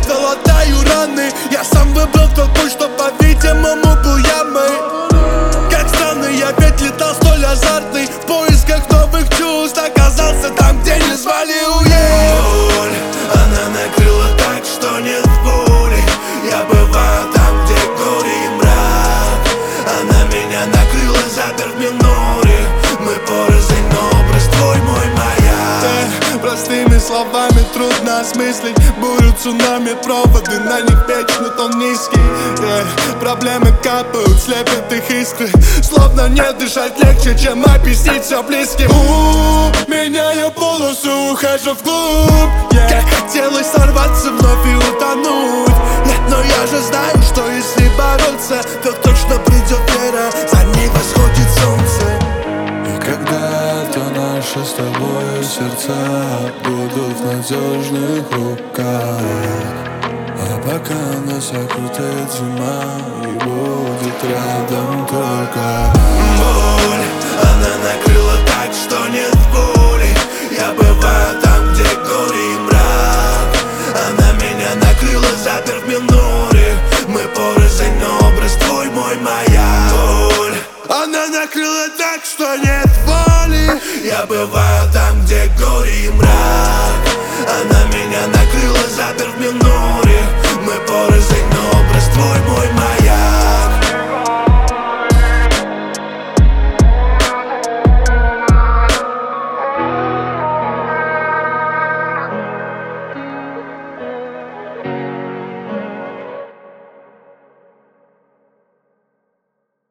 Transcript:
залатаю раны. Я сам выбрал тот путь, что, по-видимому, был ямой. Как странно, я ведь летал столь азартный, в поисках новых чувств оказался там, где не звали уехать. Боль, она накрыла так, что нет боли. Я бываю там, где горе и мрак. Она меня накрыла, запер в миноре. Мы порознь, но образ твой, мой маяк. Простыми словами трудно осмыслить бурю, цунами, проводы, на них вечно тон низкий. Проблемы капают, слепят их искры. Словно не дышать легче, чем объяснить все близким. Меняю полосу, ухожу вглубь. Как хотелось сорваться вновь и утонуть. Нет, но я же знаю, что если бороться, то точно придет вера, за ней восходит солнце. Когда-то наши с тобой сердца будут в надежных руках. А пока нас окрутит зима, и будет рядом только боль. Она накрыла так, что нет боли. Я бываю там, где горе и мрак. Она меня накрыла, запер в миноре. Мы порознь, но образ твой, мой маяк. Боль. Она накрыла так, что нет воли. Я бываю там, где горе и мрак.